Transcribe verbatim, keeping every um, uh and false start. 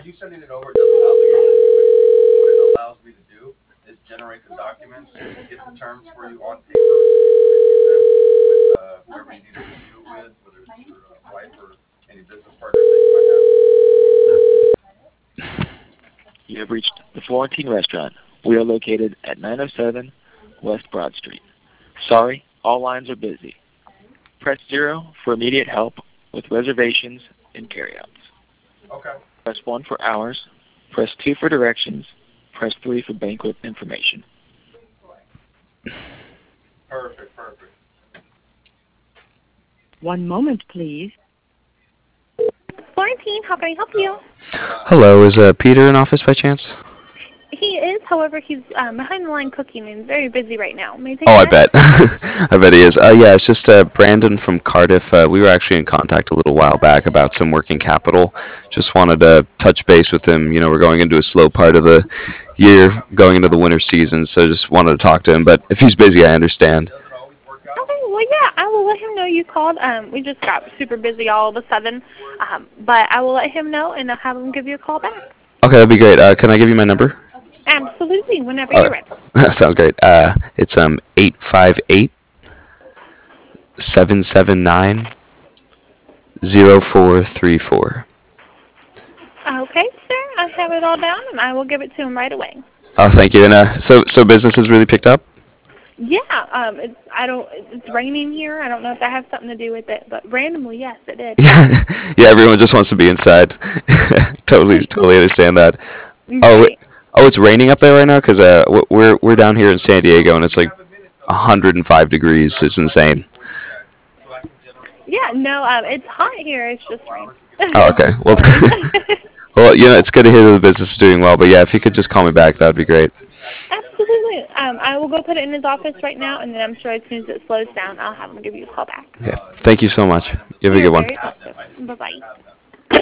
you sending it over doesn't obligate you to do anything. What it allows me to do is generate the documents, get the terms for you on paper, so you can review them with uh, whoever you need to review it with, whether it's your uh, wife or any business partners that you might have. You have reached the Florentine Restaurant. We are located at nine oh seven West Broad Street. Sorry, all lines are busy. Press zero for immediate help with reservations and carryouts. Okay. Press one for hours. Press two for directions. Press three for banquet information. Perfect, perfect. One moment, please. Florentine, how can I help you? Hello, is uh, Peter in office by chance? He is, however, he's um, behind the line cooking and very busy right now. May I take Oh, I that? bet. I bet he is. Uh, yeah, it's just uh, Brandon from Cardiff. Uh, we were actually in contact a little while back about some working capital. Just wanted to touch base with him. You know, we're going into a slow part of the year, going into the winter season, so just wanted to talk to him. But if he's busy, I understand. Okay, well, yeah, I will let him know you called. Um, we just got super busy all of a sudden, um, but I will let him know and I'll have him give you a call back. Okay, that'd be great. Uh, can I give you my number? Absolutely, whenever All you're right. ready. That sounds great. Uh, it's um eight five eight seven seven nine zero four three four. Okay, sir, I have it all down and I will give it to him right away. Oh, thank you. And uh, so so business has really picked up. Yeah, um, it's, I don't, it's raining here. I don't know if that has something to do with it, but randomly, yes, it did. Yeah, everyone just wants to be inside. totally, totally understand that. Oh, Right. it, oh, it's raining up there right now because uh, w- we're we're down here in San Diego and it's like one hundred five degrees. It's insane. Yeah, no, um, it's hot here. It's just rain. Oh, okay. Well, well, you know, it's good to hear that the business is doing well. But yeah, if you could just call me back, that would be great. Absolutely. Um, I will go put it in his office right now, and then I'm sure as soon as it slows down, I'll have him give you a call back. Okay. Thank you so much. You have a You're good one. very welcome. Bye-bye.